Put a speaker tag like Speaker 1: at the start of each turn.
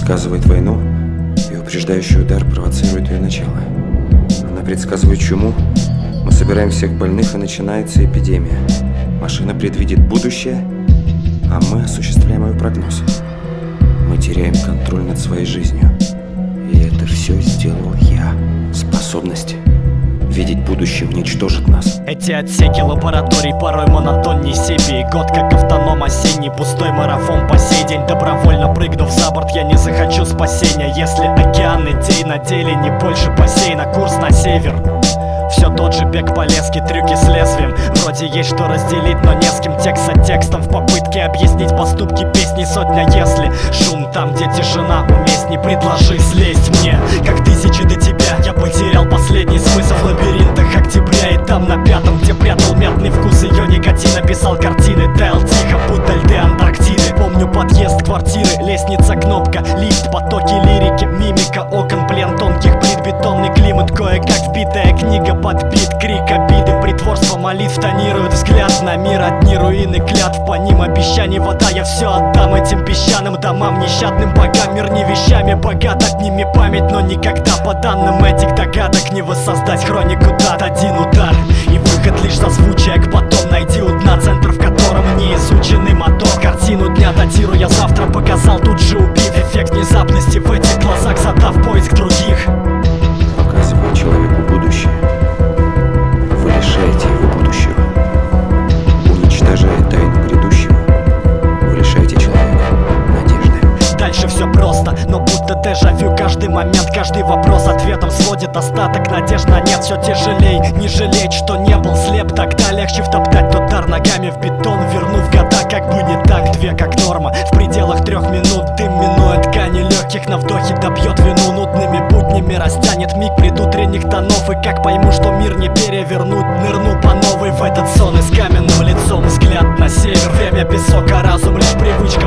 Speaker 1: предсказывает войну, и упреждающий удар провоцирует ее начало. Она предсказывает чуму, мы собираем всех больных, и начинается эпидемия. Машина предвидит будущее, а мы осуществляем ее прогноз. Мы теряем контроль над своей жизнью. И это все сделал я. Способность видеть будущее уничтожит нас.
Speaker 2: Эти отсеки лабораторий порой монотонней себе. И год как автоном осенний, пустой марафон по сей день. Добровольно прыгнув за борт, я не захочу спасения. Если океан идей на деле не больше бассейна, курс на север. Все тот же бег по леске, трюки с лезвием. Вроде есть что разделить, но не с кем. Текст за текстом в попытке объяснить поступки песни сотня. Если шум там, где тишина уместней, предложи слезть мне. Как тысячи до тебя, я потерял последний смысл в лабиринтах октября. И там на пятом, где прятал мятный вкус ее никотина, писал картины, таял тихо, будто льды Антарктиды. Помню подъезд квартиры, лестница, кнопка, лифт, потоки лирики, мимика окон, плен тонких плит, бетонный климат, кое-как вбитая книга, подбит крик обиды, притворство молитв тонирует взгляд на мир. Одни руины клятв, по ним обещаний вода. Я все отдам этим песчаным домам, нещадным богам. Мир не вещами богат, отними память, но никогда по данным этих догадок не воссоздать хронику дат. Один удар и выход лишь созвучие, потом найди у дна центр, в котором не изученный мотор. Картину дня датируя завтра, показал тут же убив. Эффект внезапности в этих глазах, задав поиск других.
Speaker 1: Показываю человеку будущее. Вы лишаете его будущего. Уничтожая тайну грядущего, вы лишаете человека надежды.
Speaker 2: Дальше все просто, но будто дежавю. Каждый момент, каждый вопрос ответом сводит остаток надежд на нет. Все тяжелей, не жалеть, что не был слеп. Тогда легче втоптать тот дар ногами в бетон, вернув года, как бы не так. Две как норма, в пределах 3 минут. Дым минуя ткани легких, на вдохе добьет вину. Нудными буднями растянет миг предутренних тонов. И как пойму, что мир не перевернуть, нырну по новой в этот сон. И с каменным лицом взгляд на север. Время песок, а разум лишь привычка.